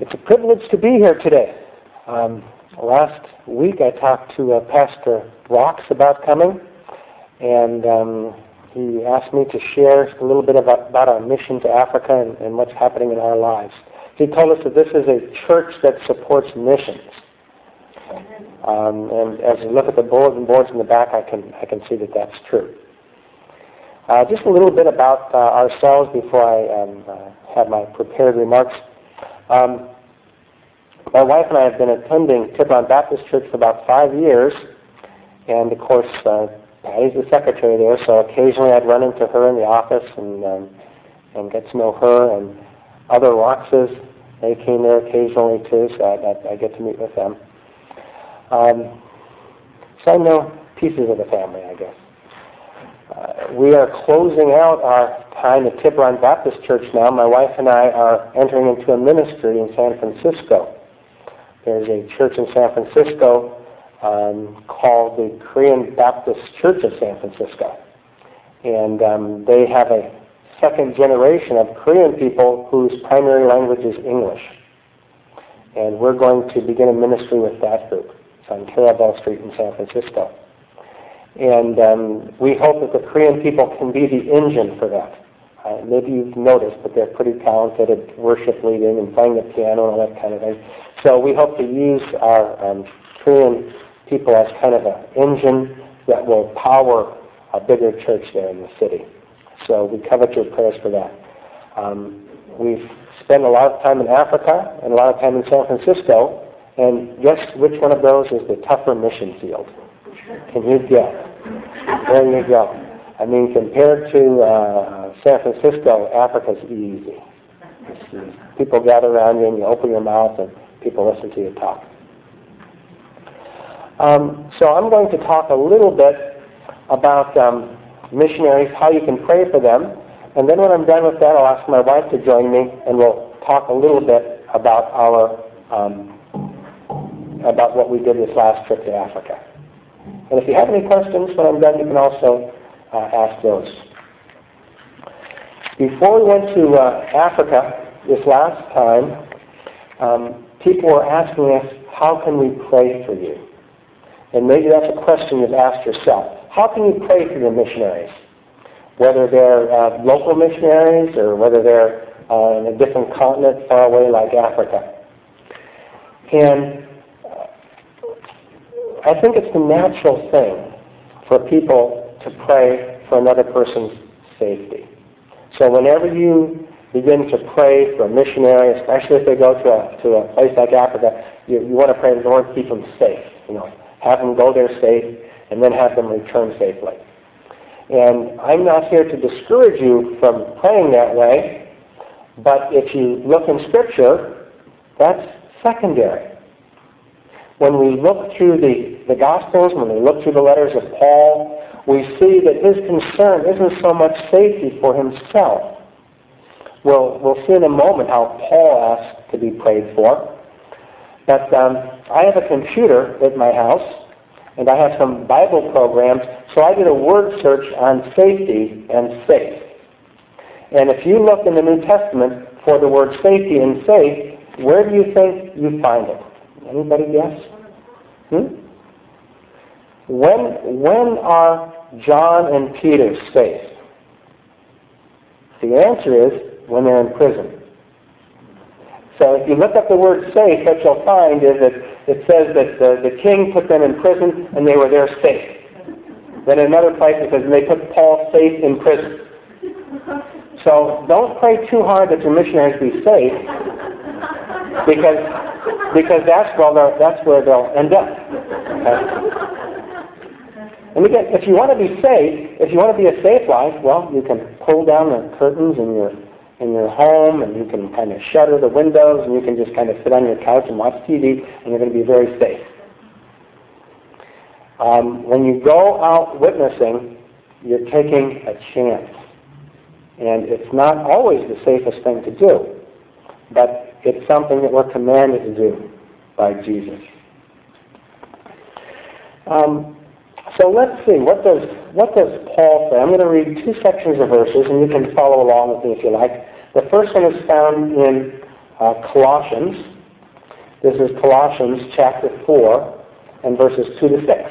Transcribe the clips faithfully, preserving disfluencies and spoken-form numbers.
It's a privilege to be here today. Um, last week I talked to uh, Pastor Rocks about coming, and um, he asked me to share a little bit about, about our mission to Africa and, and what's happening in our lives. He told us that this is a church that supports missions. Um, and as we look at the bulletin boards in the back, I can I can see that that's true. Uh, just a little bit about uh, ourselves before I um, uh, have my prepared remarks. Um, my wife and I have been attending Tiburon Baptist Church for about five years, and of course, uh, Patty's the secretary there, so occasionally I'd run into her in the office and um, and get to know her, and other Roxes, they came there occasionally too, so I, I, I get to meet with them. Um, so I know pieces of the family, I guess. Uh, we are closing out our time at Tiburon Baptist Church now. My wife and I are entering into a ministry in San Francisco. There's a church in San Francisco um, called the Korean Baptist Church of San Francisco. And um, they have a second generation of Korean people whose primary language is English. And we're going to begin a ministry with that group. It's on Carabel Street in San Francisco. And um, we hope that the Korean people can be the engine for that. Uh, maybe you've noticed, but they're pretty talented at worship leading and playing the piano and all that kind of thing. So we hope to use our um, Korean people as kind of an engine that will power a bigger church there in the city. So we covet your prayers for that. Um, we've spent a lot of time in Africa and a lot of time in San Francisco, and guess which one of those is the tougher mission field? Can you guess? There you go. I mean, compared to uh, San Francisco, Africa's easy. easy. People gather around you and you open your mouth and people listen to you talk. Um, so I'm going to talk a little bit about um, missionaries, how you can pray for them, and then when I'm done with that, I'll ask my wife to join me, and we'll talk a little bit about our um, about what we did this last trip to Africa. And if you have any questions when I'm done, you can also uh, ask those. Before we went to uh, Africa this last time, um, people were asking us, how can we pray for you? And maybe that's a question you've asked yourself. How can you pray for your missionaries? Whether they're uh, local missionaries or whether they're uh, in a different continent far away like Africa. And I think it's the natural thing for people to pray for another person's safety. So whenever you begin to pray for a missionary, especially if they go to a, to a place like Africa, you, you want to pray, Lord, keep them safe. You know, have them go there safe, and then have them return safely. And I'm not here to discourage you from praying that way, but if you look in Scripture, that's secondary. When we look through the, the Gospels, when we look through the letters of Paul, we see that his concern isn't so much safety for himself. We'll, we'll see in a moment how Paul asked to be prayed for. But um, I have a computer at my house, and I have some Bible programs, so I did a word search on safety and safe. And if you look in the New Testament for the word safety and safe, where do you think you find it? Anybody guess? Hmm? When, when are John and Peter safe? The answer is when they're in prison. So if you look up the word safe, what you'll find is that it says that the, the king put them in prison and they were there safe. Then in another place it says they put Paul safe in prison. So don't pray too hard that your missionaries be safe, because because that's where they'll, that's where they'll end up. Okay? And again, if you want to be safe, if you want to be a safe life, well, you can pull down the curtains in your in your home, and you can kind of shutter the windows, and you can just kind of sit on your couch and watch T V, and you're going to be very safe. Um, when you go out witnessing, you're taking a chance. And it's not always the safest thing to do, but it's something that we're commanded to do by Jesus. Um, so let's see, what does what does Paul say? I'm going to read two sections of verses, and you can follow along with me if you like. The first one is found in uh, Colossians, This is Colossians chapter four and verses two to six.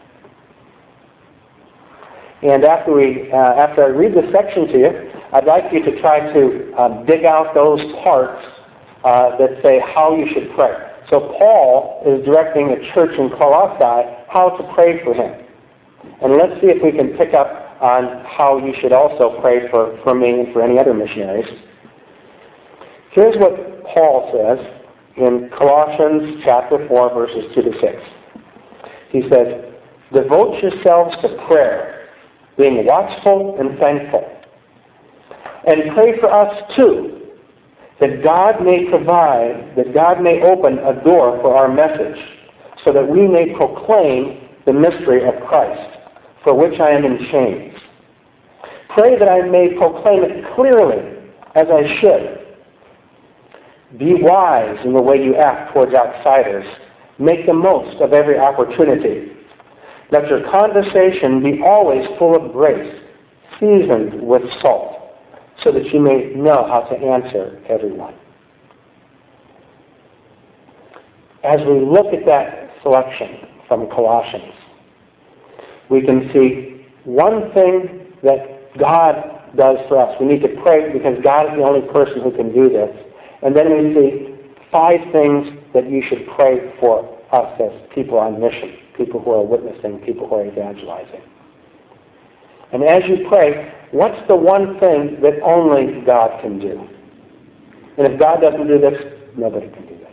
And after we, uh, after I read this section to you, I'd like you to try to uh, dig out those parts uh, that say how you should pray. So Paul is directing the church in Colossae how to pray for him. And let's see if we can pick up on how you should also pray for, for me and for any other missionaries. Here's what Paul says in Colossians chapter four, verses two to six. He says, "Devote yourselves to prayer, being watchful and thankful. And pray for us too, that God may provide, that God may open a door for our message, so that we may proclaim the mystery of Christ, for which I am in chains. Pray that I may proclaim it clearly, as I should. Be wise in the way you act towards outsiders. Make the most of every opportunity. Let your conversation be always full of grace, seasoned with salt, so that you may know how to answer everyone." As we look at that selection from Colossians, we can see one thing that God does for us. We need to pray because God is the only person who can do this. And then we see five things that you should pray for us as people on mission, people who are witnessing, people who are evangelizing. And as you pray, what's the one thing that only God can do? And if God doesn't do this, nobody can do this.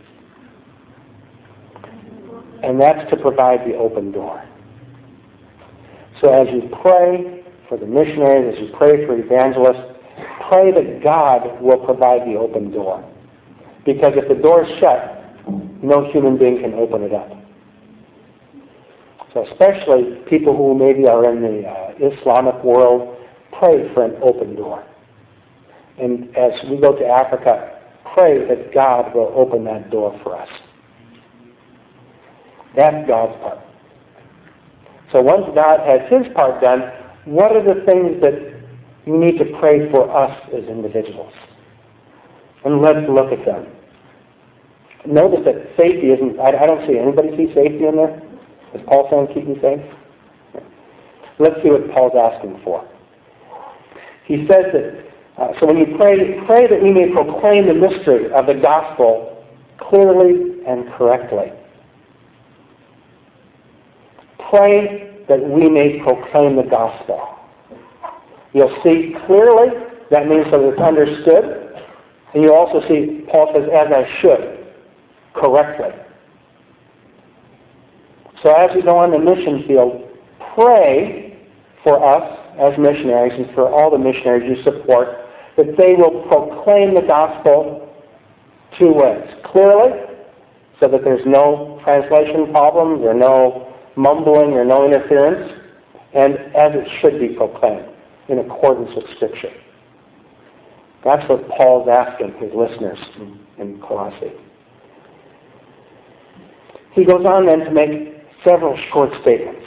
And that's to provide the open door. So as you pray for the missionaries, as you pray for evangelists, pray that God will provide the open door. Because if the door is shut, no human being can open it up. So especially people who maybe are in the uh, Islamic world, pray for an open door. And as we go to Africa, pray that God will open that door for us. That's God's part. So once God has his part done, what are the things that you need to pray for us as individuals? And let's look at them. Notice that safety isn't, I, I don't see, anybody see safety in there? Is Paul saying keep me safe? Let's see what Paul's asking for. He says that, uh, so when you pray, pray that we may proclaim the mystery of the gospel clearly and correctly. Pray that we may proclaim the gospel. You'll see clearly, that means that it's understood. And you also see, Paul says, as I should, correctly. So as we go on the mission field, pray for us as missionaries and for all the missionaries you support, that they will proclaim the gospel two ways. Clearly, so that there's no translation problems or no mumbling or no interference, and as it should be proclaimed, in accordance with Scripture. That's what Paul's asking his listeners in, in Colossae. He goes on then to make several short statements.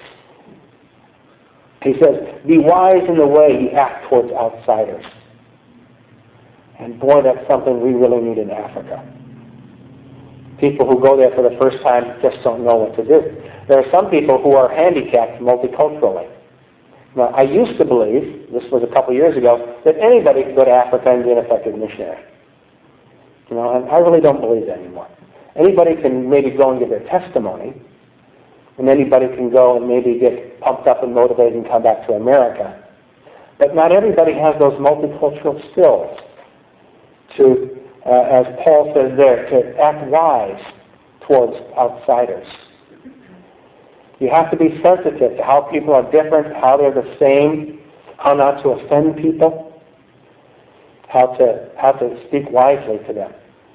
He says, be wise in the way you act towards outsiders. And boy, that's something we really need in Africa. People who go there for the first time just don't know what to do. There are some people who are handicapped multiculturally. Now, I used to believe, this was a couple years ago, that anybody could go to Africa and be an effective missionary. You know, and I really don't believe that anymore. Anybody can maybe go and give their testimony, and anybody can go and maybe get pumped up and motivated and come back to America. But not everybody has those multicultural skills to, uh, as Paul says there, to act wise towards outsiders. You have to be sensitive to how people are different, how they're the same, how not to offend people, how to how to speak wisely to them.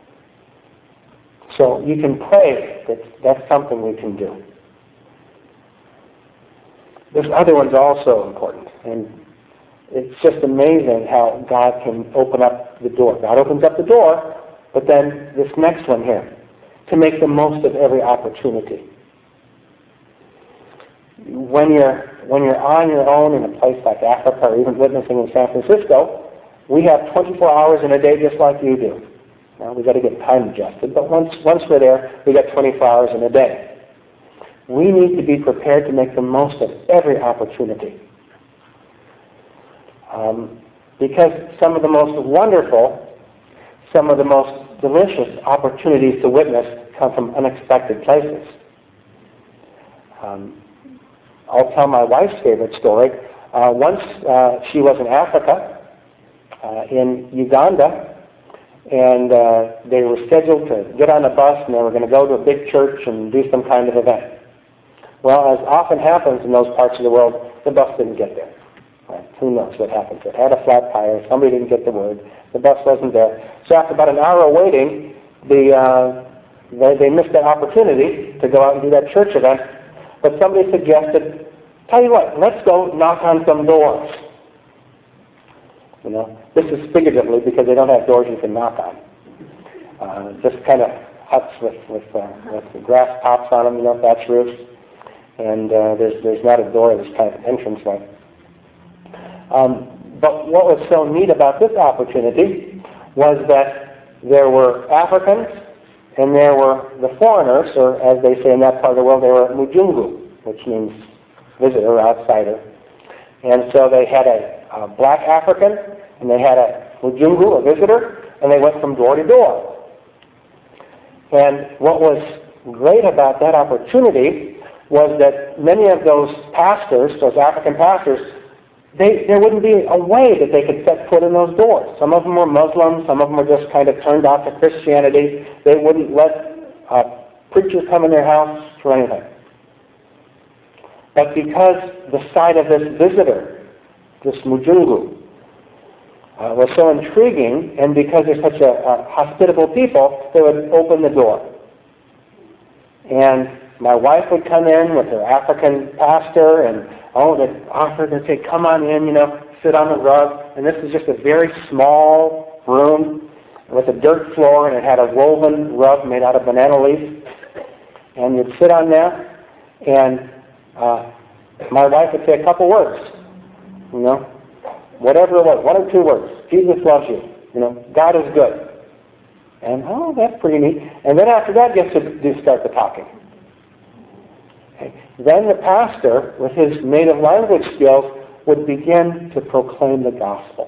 So you can pray that that's something we can do. There's other ones also important, and it's just amazing how God can open up the door. God opens up the door, but then this next one here, to make the most of every opportunity. When you're when you're on your own in a place like Africa or even witnessing in San Francisco, we have twenty-four hours in a day just like you do. Now, we've got to get time adjusted, but once, once we're there, we've got twenty-four hours in a day. We need to be prepared to make the most of every opportunity. Um, because some of the most wonderful, some of the most delicious opportunities to witness come from unexpected places. Um, I'll tell my wife's favorite story. Uh, once uh, she was in Africa, uh, in Uganda, and uh, they were scheduled to get on a bus and they were going to go to a big church and do some kind of event. Well, as often happens in those parts of the world, the bus didn't get there. Right? Who knows what happened? It had a flat tire, somebody didn't get the word, the bus wasn't there. So after about an hour of waiting, the, uh, they, they missed that opportunity to go out and do that church event. But somebody suggested, tell you what, let's go knock on some doors. You know, this is figuratively because they don't have doors you can knock on. Uh, just kind of huts with with, uh, with the grass tops on them, you know, thatch roofs, and uh, there's there's not a door, there's kind of an entranceway. Um, but what was so neat about this opportunity was that there were Africans and there were the foreigners, or as they say in that part of the world, they were Mujungu, which means visitor, outsider. And so they had a, a black African, and they had a Mujungu, a visitor, and they went from door to door. And what was great about that opportunity was that many of those pastors, those African pastors, they, there wouldn't be a way that they could set foot in those doors. Some of them were Muslims, some of them were just kind of turned off to Christianity. They wouldn't let uh, preachers come in their house for anything. But because the sight of this visitor, this Mujungu, uh, was so intriguing, and because they're such a, a hospitable people, they would open the door. And my wife would come in with her African pastor, and oh, they'd offer, they'd say, come on in, you know, sit on the rug. And this is just a very small room with a dirt floor, and it had a woven rug made out of banana leaf. And you'd sit on there, and uh, my wife would say a couple words, you know, whatever it was, one or two words. Jesus loves you. You know, God is good. And, oh, that's pretty neat. And then after that gets to do start the talking. Okay. Then the pastor, with his native language skills, would begin to proclaim the gospel.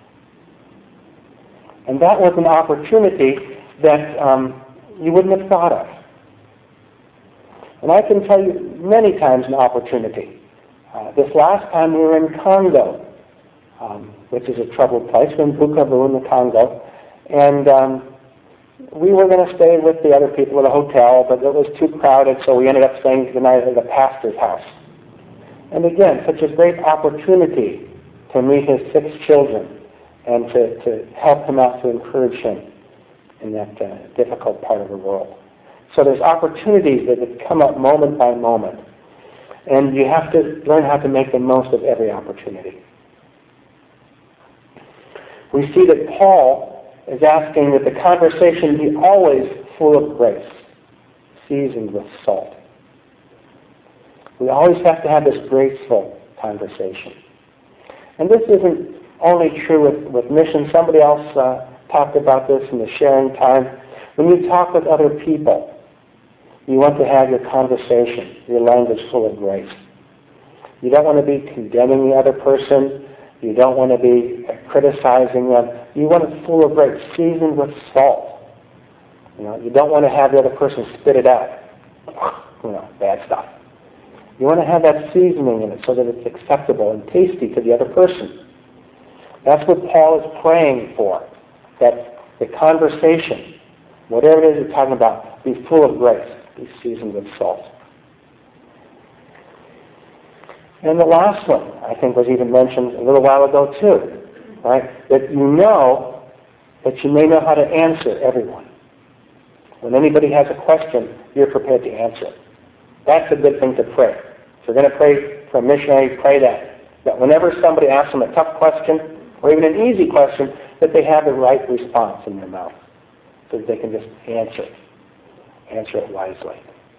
And that was an opportunity that um, you wouldn't have thought of. And I can tell you many times an opportunity. Uh, this last time we were in Congo, um, which is a troubled place. We're in Bukavu in the Congo. And um, we were going to stay with the other people at a hotel, but it was too crowded, so we ended up staying the night at the pastor's house. And again, such a great opportunity to meet his six children and to, to help him out, to encourage him in that uh, difficult part of the world. So there's opportunities that have come up moment by moment. And you have to learn how to make the most of every opportunity. We see that Paul is asking that the conversation be always full of grace, seasoned with salt. We always have to have this graceful conversation. And this isn't only true with, with mission. Somebody else uh, talked about this in the sharing time. When you talk with other people, you want to have your conversation, your language full of grace. You don't want to be condemning the other person. You don't want to be criticizing them. You want it full of grace, seasoned with salt. You know, you don't want to have the other person spit it out. You know, bad stuff. You want to have that seasoning in it so that it's acceptable and tasty to the other person. That's what Paul is praying for, that the conversation, whatever it is you're talking about, be full of grace, be seasoned with salt. And the last one, I think, was even mentioned a little while ago too, right? That you know that you may know how to answer everyone. When anybody has a question, you're prepared to answer it. That's a good thing to pray. If you're going to pray for a missionary, pray that. That whenever somebody asks them a tough question, or even an easy question, that they have the right response in their mouth, so that they can just answer it. Answer it wisely.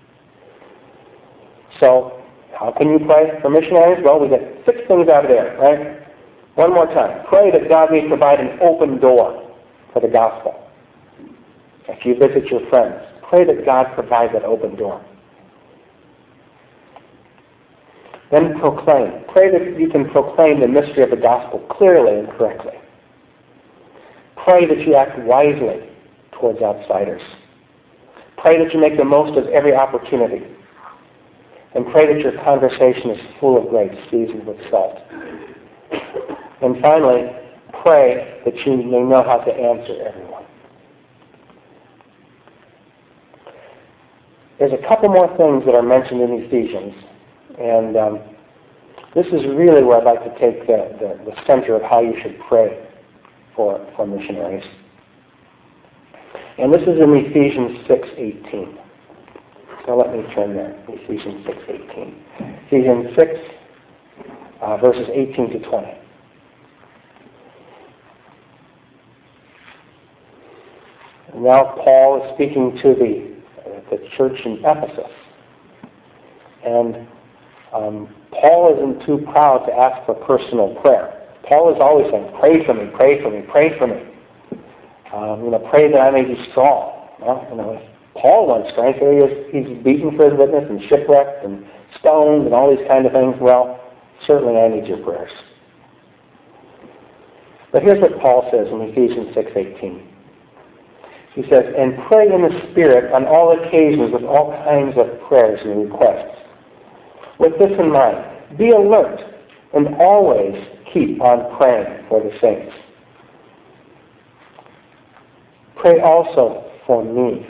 So, how can you pray for missionaries? Well, we get six things out of there, right? One more time. Pray that God may provide an open door for the gospel. if you visit your friends, pray that God provides that open door. Then proclaim. Pray that you can proclaim the mystery of the gospel clearly and correctly. Pray that you act wisely towards outsiders. Pray that you make the most of every opportunity. And pray that your conversation is full of grace, seasoned with salt. And finally, pray that you may know how to answer everyone. There's a couple more things that are mentioned in Ephesians. And um, this is really where I'd like to take the, the, the center of how you should pray for, for missionaries. And this is in Ephesians six eighteen. So let me turn there. Ephesians six eighteen. Ephesians six, uh, verses eighteen to twenty. And now Paul is speaking to the, uh, the church in Ephesus. And Um, Paul isn't too proud to ask for personal prayer. Paul is always saying, pray for me, pray for me, pray for me. Um, you know, pray that I may be strong. Well, you know, if Paul wants strength, he is, he's beaten for his witness and shipwrecked and stoned and all these kind of things. Well, certainly I need your prayers. But here's what Paul says in Ephesians six eighteen. He says, and pray in the Spirit on all occasions with all kinds of prayers and requests. With this in mind, be alert and always keep on praying for the saints. Pray also for me,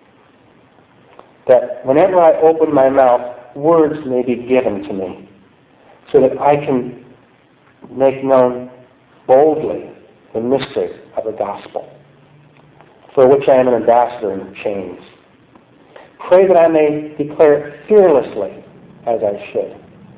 that whenever I open my mouth, words may be given to me, so that I can make known boldly the mystery of the gospel, for which I am an ambassador in chains. Pray that I may declare it fearlessly, as I should.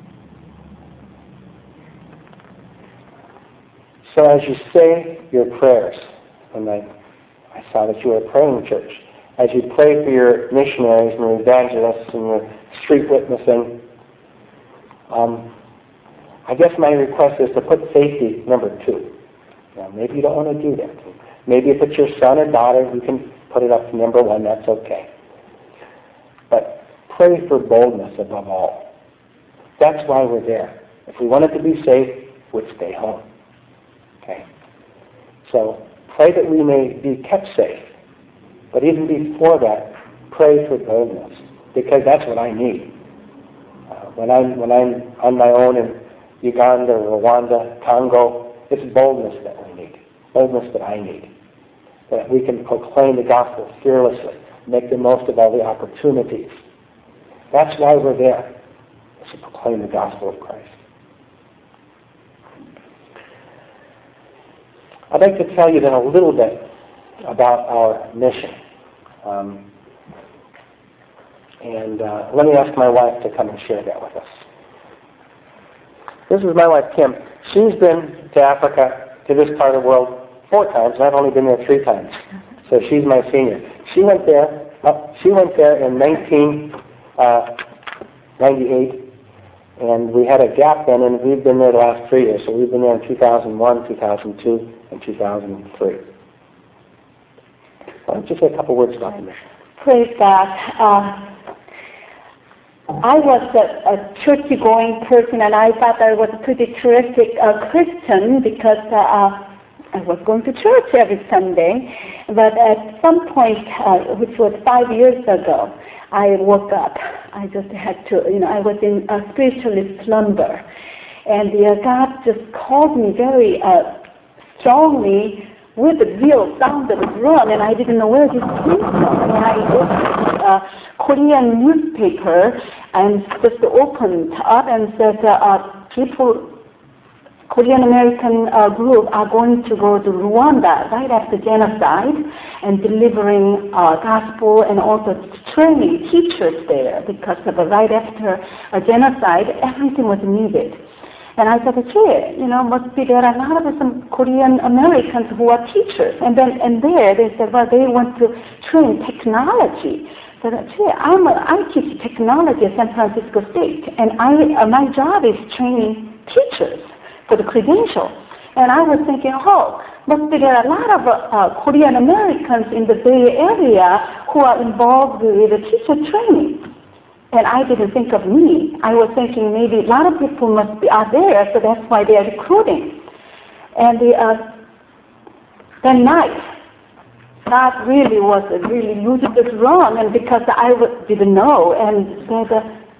So as you say your prayers, and I, I saw that you were praying, church, as you pray for your missionaries and your evangelists and your street witnessing, um, I guess my request is to put safety number two. Now, maybe you don't want to do that. Maybe if it's your son or daughter, you can put it up to number one. That's okay. But pray for boldness above all. That's why we're there. If we wanted to be safe, we'd stay home. Okay? So pray that we may be kept safe. But even before that, pray for boldness, because that's what I need. Uh, when I'm when I'm on my own in Uganda, Rwanda, Congo, it's boldness that we need. Boldness that I need. That we can proclaim the gospel fearlessly, make the most of all the opportunities. That's why we're there, is to proclaim the gospel of Christ. I'd like to tell you then a little bit about our mission. Um, and uh, let me ask my wife to come and share that with us. This is my wife, Kim. She's been to Africa, to this part of the world, four times, and I've only been there three times. So she's my senior. She went there, uh, she went there in nineteen ninety-eight, and we had a gap then, and we've been there the last three years. So we've been there in two thousand one, two thousand two, and two thousand three. Why don't you say a couple words about the mission? Praise God. Uh, I was a, a church-going person, and I thought I was a pretty terrific uh, Christian because uh, I was going to church every Sunday. But at some point, uh, which was five years ago, I woke up. I just had to, you know, I was in a spiritually slumber. And uh, God just called me very uh, strongly with the real sound of the drum, and I didn't know where this came from. And I opened a Korean newspaper and just opened up and said, uh, uh, people, Korean American uh, group are going to go to Rwanda right after genocide and delivering uh, gospel and also training teachers there because of uh, right after a genocide, everything was needed. And I said, gee, you know, must be there are a lot of some Korean Americans who are teachers. And then and there they said, well, they want to train technology. So I said, gee, I'm a, I teach technology at San Francisco State, and I uh, my job is training teachers for the credential. And I was thinking, oh, but there are a lot of uh, Korean Americans in the Bay Area who are involved with the teacher training. And I didn't think of me. I was thinking maybe a lot of people must be out there, so that's why they are recruiting. And the, uh, that night, God really was uh, really using this wrong, and because I w- didn't know, and that, uh,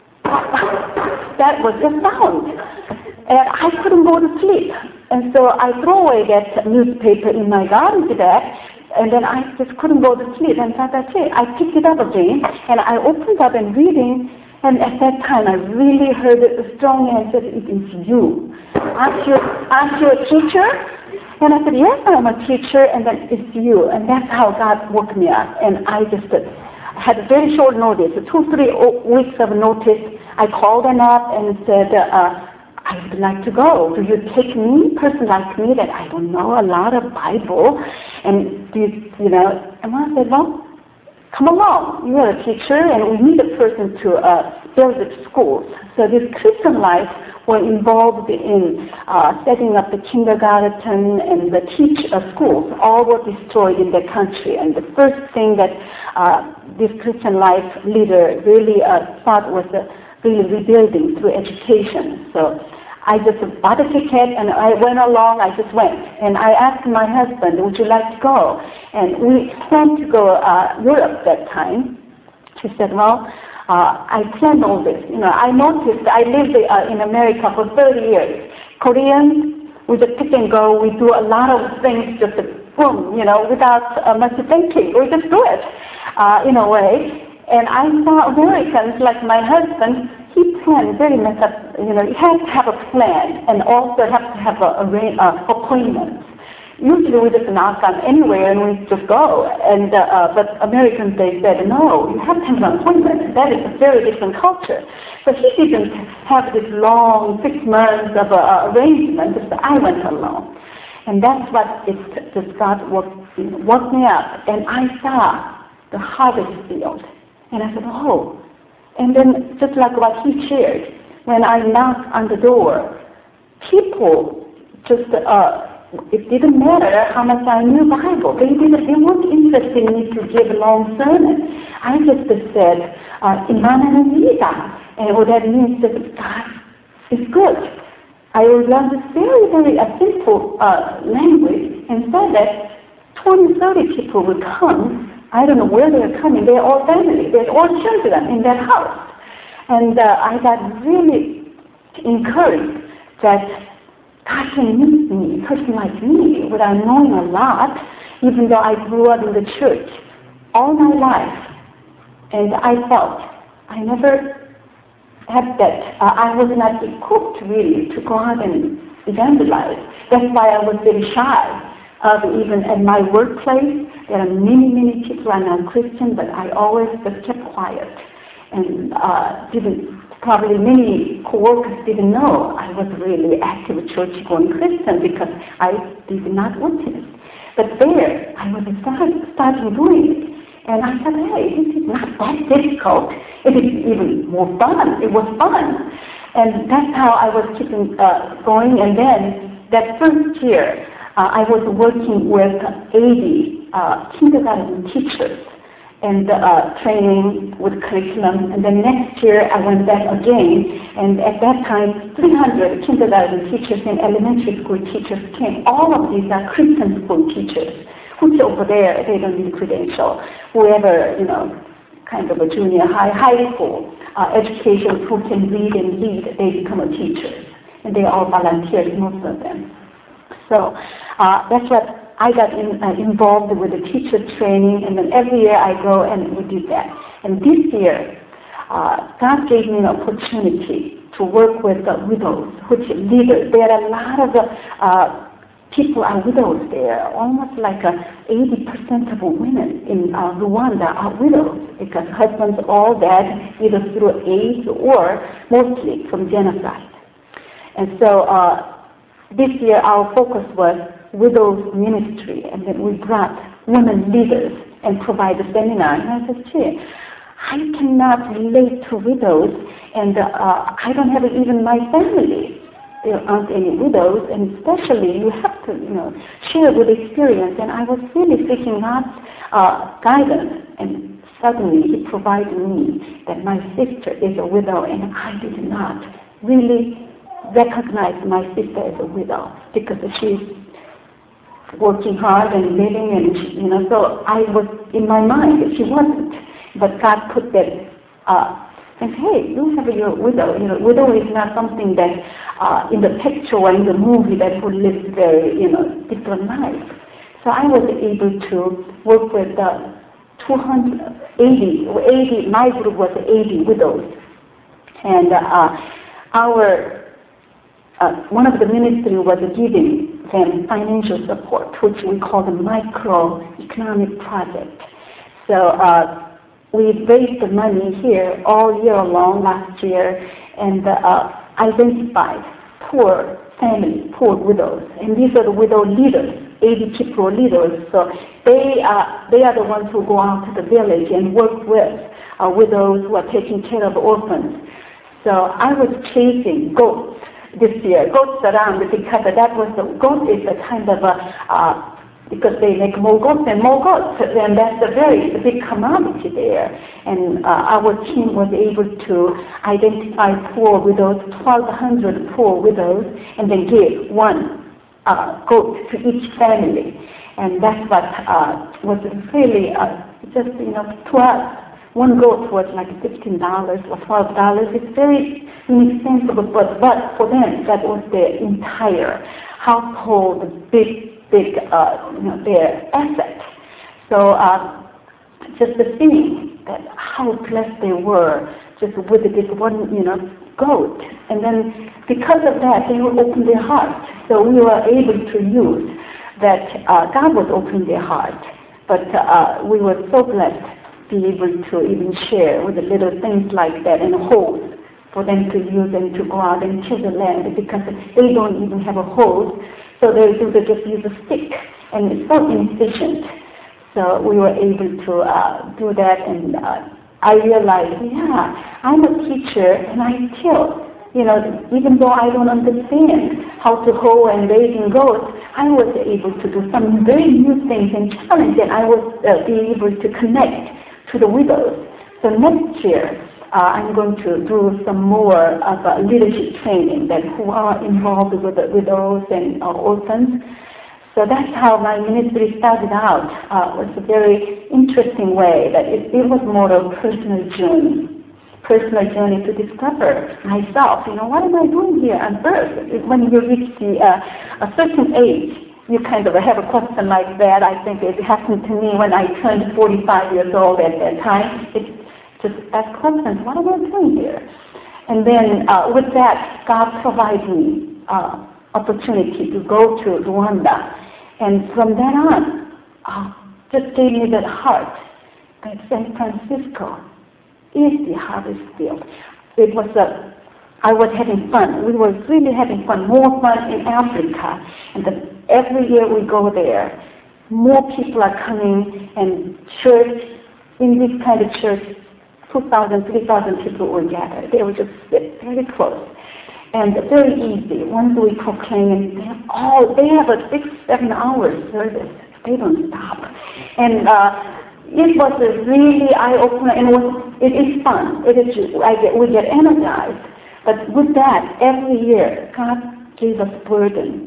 that was the sound. And I couldn't go to sleep. And so I threw away that newspaper in my garbage bag, and then I just couldn't go to sleep. And so that's it. I picked it up again, and I opened up and reading, and at that time I really heard a strong answer, it is you. Aren't you, aren't you a teacher? And I said, yes, I'm a teacher, and then it's you. And that's how God woke me up. And I just uh, had a very short notice, two, three weeks of notice. I called them up and said, uh, I would like to go. Do you take me, person like me, that I don't know a lot of Bible, and do you, you know, and I said, well, come along. You are a teacher, and we need a person to uh, build the schools. So this Christian life were involved in uh, setting up the kindergarten and the teach uh, schools. All were destroyed in the country. And the first thing that uh, this Christian life leader really uh, thought was uh, really rebuilding through education. So I just bought a ticket and I went along, I just went. And I asked my husband, would you like to go? And we planned to go uh, Europe that time. He said, well, uh, I planned all this. You know, I noticed, I lived uh, in America for thirty years. Koreans, we just pick and go, we do a lot of things just boom, you know, without uh, much thinking. We just do it uh, in a way. And I saw Americans, like my husband, he planned very much up, you know, you have to have a plan and also have to have a, a uh, appointment. Usually we just knock on anywhere and we just go. And uh, uh, but Americans, they said, no, you have to have an appointment. That is a very different culture. So he didn't have this long six months of uh, arrangement, so I went alone. And that's what it just God woke, woke me up. And I saw the harvest field. And I said, oh. And then just like what he shared, when I knocked on the door, people just, uh, it didn't matter how much I knew Bible. They didn't, they weren't interested in me to give a long sermon. I just said, Imana Nida. And what that means is God is good. I learned this very, very uh, simple uh, language and said that twenty, thirty people would come. I don't know where they're coming. They're all family. They're all children in that house. And uh, I got really encouraged that God can meet me, a person like me, without knowing a lot, even though I grew up in the church all my life. And I felt I never had that. Uh, I was not equipped really to go out and evangelize. That's why I was very shy. Uh, even at my workplace, there are many, many people are not Christian, but I always just kept quiet. And uh, didn't, probably many co-workers didn't know I was really active church-going Christian because I did not witness. But there, I was start, starting doing it. And I said, hey, this is not that difficult. It is even more fun. It was fun. And that's how I was keeping uh, going. And then that first year, Uh, I was working with eighty uh, kindergarten teachers and uh, training with curriculum. And then next year I went back again. And at that time, three hundred kindergarten teachers and elementary school teachers came. All of these are Christian school teachers. Who's over there? They don't need credential. Whoever, you know, kind of a junior high, high school uh, education who can read and lead, they become a teacher. And they all volunteers, most of them. So uh, that's what I got in, uh, involved with the teacher training, and then every year I go and we do that. And this year, uh, God gave me an opportunity to work with the widows, which leaders. There are a lot of uh, people are widows there. Almost like uh, eighty percent of women in uh, Rwanda are widows because husbands all dead either through AIDS or mostly from genocide. And so. Uh, This year our focus was widows ministry, and then we brought women leaders and provide a seminar. And I said, gee, I cannot relate to widows, and uh, I don't have even my family. there aren't any widows, and especially you have to, you know, share good experience. And I was really seeking God's uh, guidance, and suddenly He provided me that my sister is a widow, and I did not really recognize my sister as a widow because she's working hard and living, and she, you know. So I was in my mind that she wasn't, but God put that. Uh, And hey, you have your widow. You know, widow is not something that uh, in the picture or in the movie that would live very, you know, different life. So I was able to work with uh, two hundred eighty, eighty. My group was eighty widows, and uh, our uh, one of the ministry was giving them financial support, which we call the microeconomic project. So. Uh, We raised the money here all year long last year, and uh, identified poor families, poor widows, and these are the widow leaders, eighty people leaders. So they are they are the ones who go out to the village and work with uh, widows who are taking care of orphans. So I was chasing goats this year, goats around, because that was the goat is a kind of a uh, because they make more goats and more goats, and that's a very big commodity there. And uh, our team was able to identify poor widows, twelve hundred poor widows, and then give one uh, goat to each family. And that's what uh, was really uh, just, you know, to us, one goat was like fifteen dollars or twelve dollars. It's very inexpensive, but, but for them, that was their entire household, big big, uh, you know, their asset. So uh, just the thing that how blessed they were just with this one, you know, goat. And then because of that, they would open their heart. So we were able to use that. Uh, God was opening their heart, but uh, we were so blessed to be able to even share with the little things like that and hose for them to use and to go out and till the land, because they don't even have a hose. So they do, they just use a stick, and it's so inefficient. So we were able to uh, do that, and uh, I realized, yeah, I'm a teacher, and I still, you know, even though I don't understand how to hoe and raising goats, I was able to do some very new things and challenge, and I was uh, be able to connect to the widows. So next year, Uh, I'm going to do some more of uh, leadership training that who are involved with the widows and uh, orphans. So that's how my ministry started out. Uh, it was a very interesting way that it, it was more of a personal journey, personal journey to discover myself. You know, what am I doing here on earth? When you reach the, uh, a certain age, you kind of have a question like that. I think it happened to me when I turned forty-five years old at that time. It, Just ask questions, what am I doing here? And then uh, with that, God provided me uh, opportunity to go to Rwanda. And from then on, uh, just gave me that heart that San Francisco is the harvest field. It was a, I was having fun. We were really having fun, more fun in Africa. And the, every year we go there, more people are coming, and church, in this kind of church, two thousand, three thousand people were gathered. They would just sit very close and very easy. Once we proclaim, and they have all, they have a six, seven hours service. They don't stop. And uh, it was a really eye-opener, and it, was, it is fun. It is, I get, we get energized. But with that, every year, God gave us burden.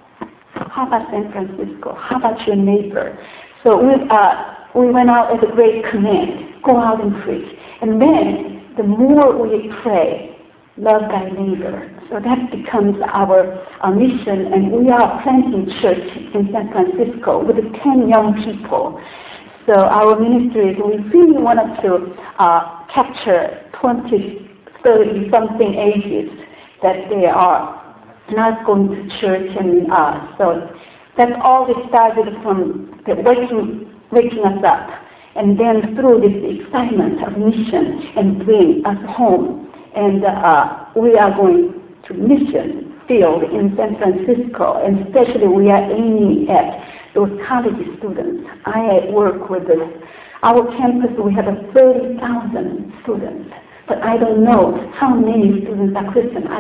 How about San Francisco? How about your neighbor? So we, uh, we went out as a great command, go out and preach. And then, the more we pray, love thy neighbor. So that becomes our, our mission, and we are planting church in San Francisco with ten young people. So our ministry is, we really wanted to uh, capture twenty, thirty something ages that they are not going to church, and uh, so that's all it started from the waking, waking us up. And then through this excitement of mission and bring us home. And uh, we are going to mission field in San Francisco, and especially we are aiming at those college students. I work with this. Our campus, we have thirty thousand students, but I don't know how many students are Christian. I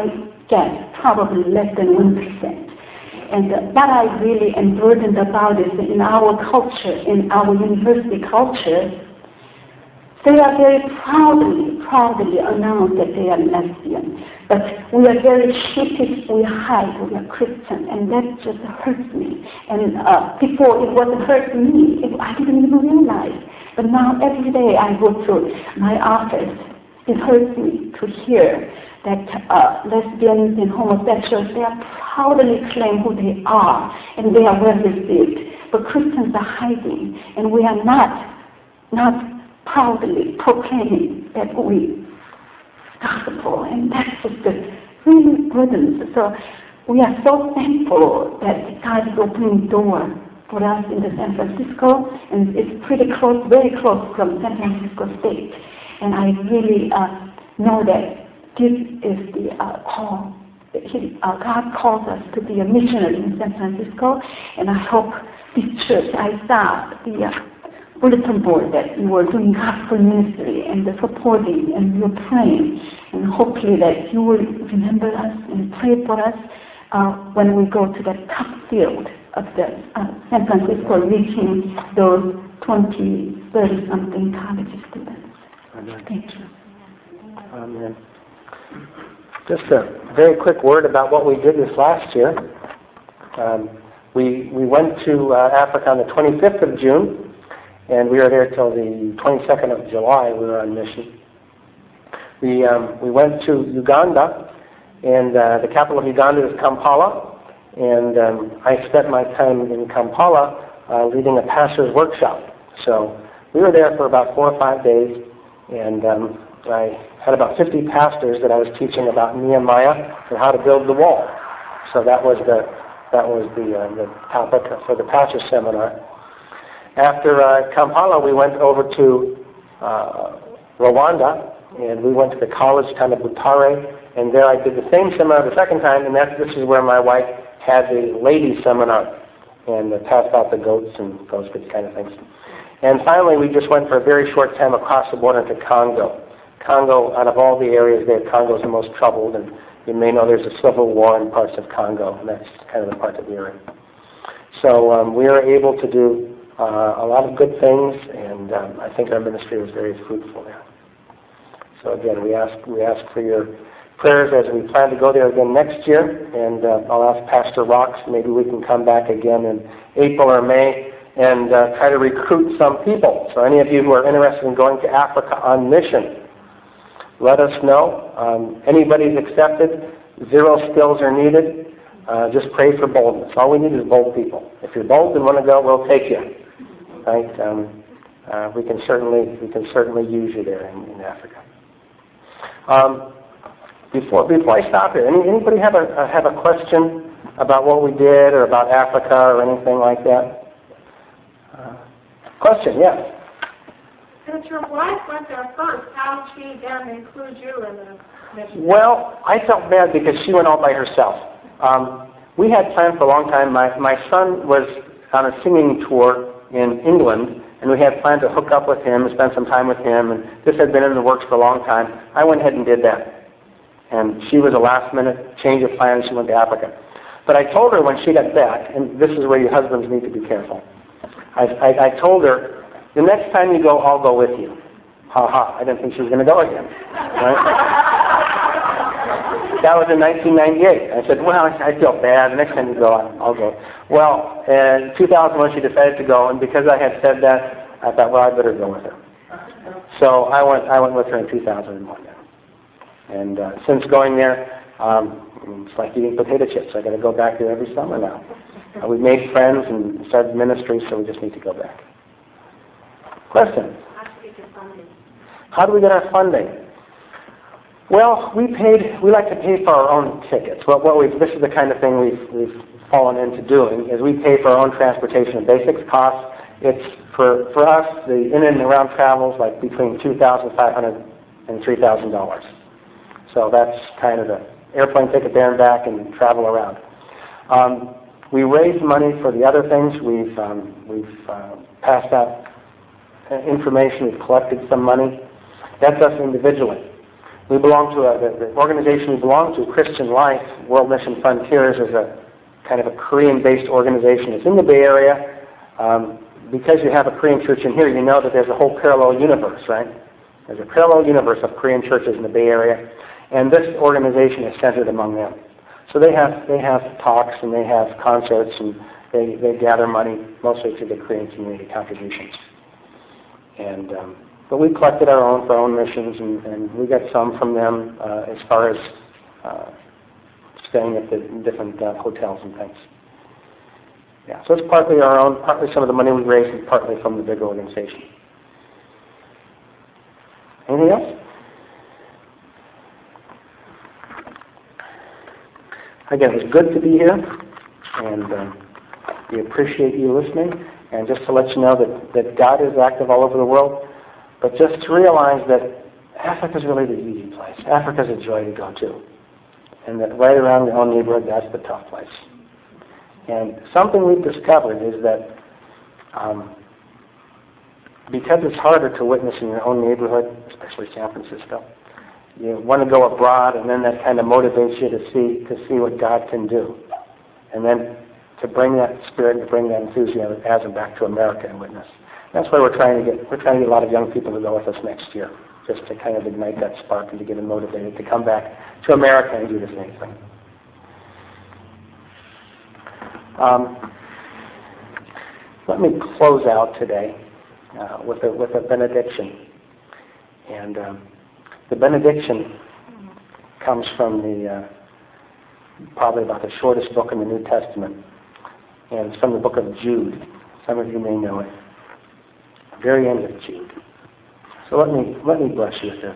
get probably less than one percent. And uh, what I really am burdened about is in our culture, in our university culture, they are very proudly, proudly announced that they are lesbian. But we are very sheepish, we hide, we are Christian, and that just hurts me. And uh, before it wasn't hurting me, it, I didn't even realize. But now every day I go through my office, it hurts me to hear that uh, lesbians and homosexuals, they are proudly claim who they are, and they are well received. But Christians are hiding, and we are not, not proudly proclaiming that we gospel, and that's just a really burdens. So we are so thankful that God is opening door for us in the San Francisco, and it's pretty close, very close from San Francisco State. And I really uh, know that this is the uh, call. He, uh, God calls us to be a missionary in San Francisco, and I hope this church, I saw the uh, bulletin board that you were doing gospel ministry and the supporting and you're praying, and hopefully that you will remember us and pray for us uh, when we go to the top field of the uh, San Francisco, reaching those twenty, thirty something college students. Amen. Thank you. Amen. Just a very quick word about what we did this last year. Um, we we went to uh, Africa on the twenty-fifth of June, and we were there till the twenty-second of July. We were on mission. We um, we went to Uganda, and uh, the capital of Uganda is Kampala. And um, I spent my time in Kampala uh, leading a pastor's workshop. So we were there for about four or five days, and um, I had about fifty pastors that I was teaching about Nehemiah and how to build the wall. So that was the that was the uh, the topic for the pastor seminar. After uh, Kampala, we went over to uh, Rwanda, and we went to the college town of Butare, and there I did the same seminar the second time, and that's this is where my wife had the ladies seminar and uh, passed out the goats and those good kind of things. And finally, we just went for a very short time across the border to Congo. Congo, out of all the areas there, Congo is the most troubled, and you may know there's a civil war in parts of Congo, and that's kind of the part that we were in. So um, we were able to do uh, a lot of good things, and um, I think our ministry was very fruitful there. So again, we ask we ask for your prayers as we plan to go there again next year, and uh, I'll ask Pastor Rox, maybe we can come back again in April or May and uh, try to recruit some people. So any of you who are interested in going to Africa on mission, let us know. Um, anybody's accepted. Zero skills are needed. Uh, just pray for boldness. All we need is bold people. If you're bold and want to go, we'll take you. Right? Um, uh, we can certainly we can certainly use you there in, in Africa. Um, before before I stop here, any, anybody have a uh, have a question about what we did or about Africa or anything like that? Uh, question? Yes. Since your wife went there first, how did she then include you in the mission? Well, I felt bad because she went all by herself. Um, we had planned for a long time. My my son was on a singing tour in England, and we had planned to hook up with him and spend some time with him, and this had been in the works for a long time. I went ahead and did that. And she was a last-minute change of plans. She went to Africa. But I told her when she got back, and this is where you husbands need to be careful, I, I, I told her, the next time you go, I'll go with you. Ha ha, I didn't think she was going to go again. Right? That was in nineteen ninety-eight. I said, well, I feel bad. The next time you go, I'll go. Well, in two thousand one, she decided to go, and because I had said that, I thought, well, I better go with her. So I went I went with her in two thousand one. And uh, since going there, um, it's like eating potato chips. I got to go back there every summer now. Uh, we've made friends and started ministry, so we just need to go back. Question? How do we get our funding? Well, we paid. We like to pay for our own tickets. Well, what we this is the kind of thing we've we've fallen into doing is we pay for our own transportation and basics costs. It's for for us the in and around travels like between two thousand five hundred and three thousand dollars. So that's kind of the airplane ticket there and back and travel around. Um, we raise money for the other things. We've um, we've uh, passed out information. We've collected some money. That's us individually. we belong to a, the, the organization we belong to, Christian Life, World Mission Frontiers, is a kind of a Korean-based organization. It's in the Bay Area. Um, because you have a Korean church in here, you know that there's a whole parallel universe, right? There's a parallel universe of Korean churches in the Bay Area, and this organization is centered among them. So they have they have talks and they have concerts and they, they gather money mostly through the Korean community contributions. And um, but we collected our own for our own missions, and, and we got some from them uh, as far as uh, staying at the different uh, hotels and things. Yeah, so it's partly our own, partly some of the money we raised, and partly from the big organization. Anything else? Again, it was good to be here, and um, we appreciate you listening. And just to let you know that, that God is active all over the world, but just to realize that Africa is really the easy place. Africa is a joy to go to. And that right around your own neighborhood, that's the tough place. And something we've discovered is that um, because it's harder to witness in your own neighborhood, especially San Francisco, you want to go abroad, and then that kind of motivates you to see to see what God can do, and then to bring that spirit, to bring that enthusiasm back to America and witness. That's why we're trying to get we're trying to get a lot of young people to go with us next year, just to kind of ignite that spark and to get them motivated to come back to America and do the same thing. Um, let me close out today uh, with a with a benediction, and um, the benediction comes from the uh, probably about the shortest book in the New Testament, and it's from the book of Jude. Some of you may know it. Very end of Jude. So let me let me bless you with this.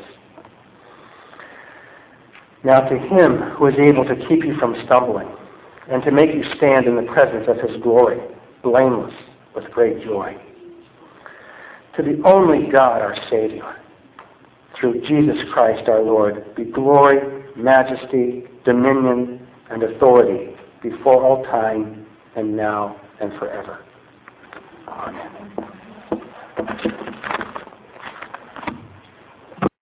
Now to him who is able to keep you from stumbling, and to make you stand in the presence of his glory, blameless with great joy. To the only God, our Savior, through Jesus Christ our Lord, be glory, majesty, dominion, and authority before all time, and now and forever. Amen.